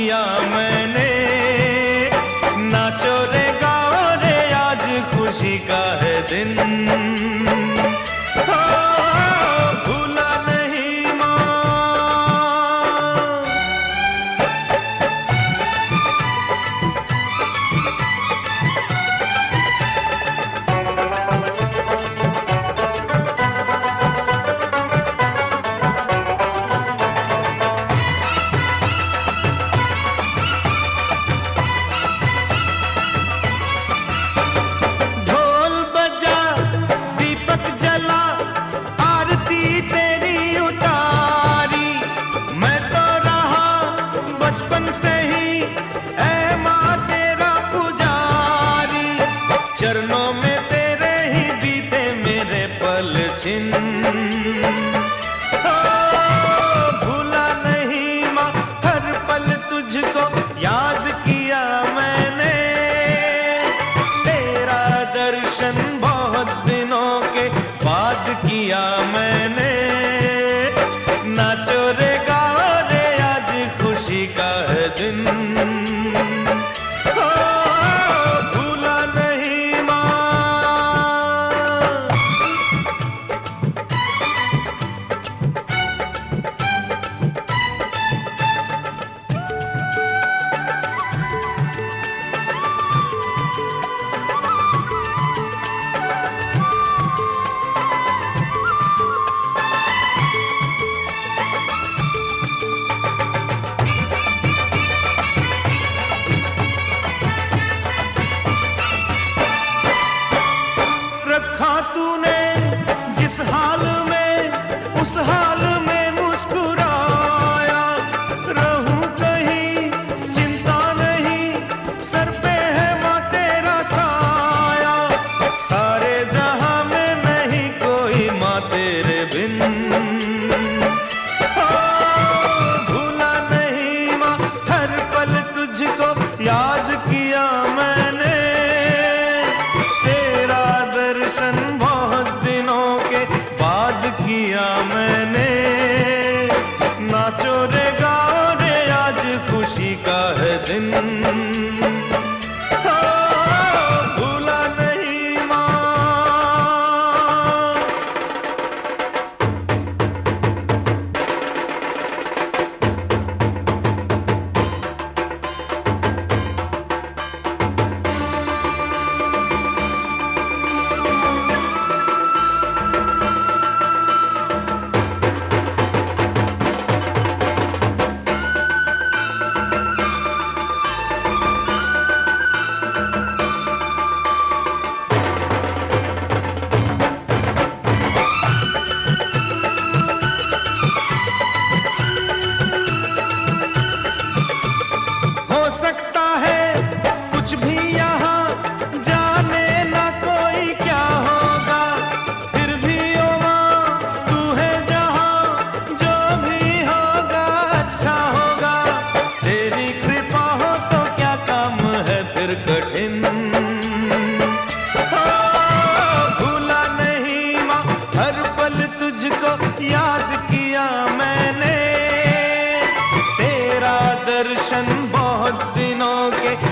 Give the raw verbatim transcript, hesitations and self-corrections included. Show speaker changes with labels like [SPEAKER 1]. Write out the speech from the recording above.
[SPEAKER 1] किया मैंने। नाचो रे गाओ रे आज खुशी का है दिन। भूला नहीं माँ। चरणों में तेरे ही बीते मेरे पल छिन। भूला नहीं माँ हर पल तुझको याद किया मैंने। तेरा दर्शन बहुत दिनों के बाद किया मैंने। नाचो रे गाओ रे आज खुशी का है दिन। तूने जिस हाल में उस हाल में मुस्कुराया। रहूं कहीं चिंता नहीं सर पे है माँ तेरा साया। सारे जहां में नहीं कोई माँ तेरे बिन। भूला नहीं माँ हर पल तुझको याद किया मैंने। तेरा दर्शन बहुत दिनों के बाद किया मैंने। नाचो रे गाओ रे आज खुशी का है दिन। भूला नहीं माँ। याद किया मैंने। तेरा दर्शन बहुत दिनों के